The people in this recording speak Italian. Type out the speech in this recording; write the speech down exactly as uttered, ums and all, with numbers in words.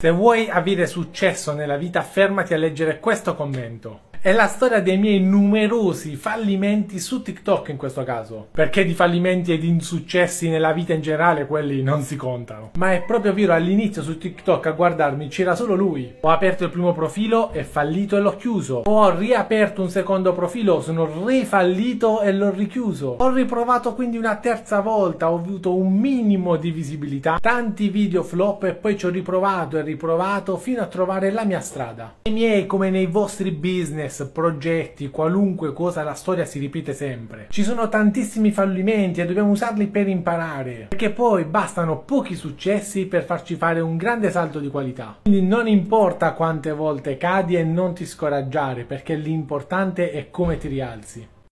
Se vuoi avere successo nella vita, fermati a leggere questo commento. È la storia dei miei numerosi fallimenti su TikTok in questo caso. Perché di fallimenti e di insuccessi nella vita in generale quelli non si contano. Ma è proprio vero, all'inizio su TikTok a guardarmi c'era solo lui. Ho aperto il primo profilo, è fallito e l'ho chiuso. Ho riaperto un secondo profilo, sono rifallito e l'ho richiuso. Ho riprovato quindi una terza volta, ho avuto un minimo di visibilità, tanti video flop e poi ci ho riprovato e riprovato fino a trovare la mia strada. Nei miei come nei vostri business, progetti, qualunque cosa, la storia si ripete sempre. Ci sono tantissimi fallimenti e dobbiamo usarli per imparare, perché poi bastano pochi successi per farci fare un grande salto di qualità. Quindi non importa quante volte cadi e non ti scoraggiare, perché l'importante è come ti rialzi.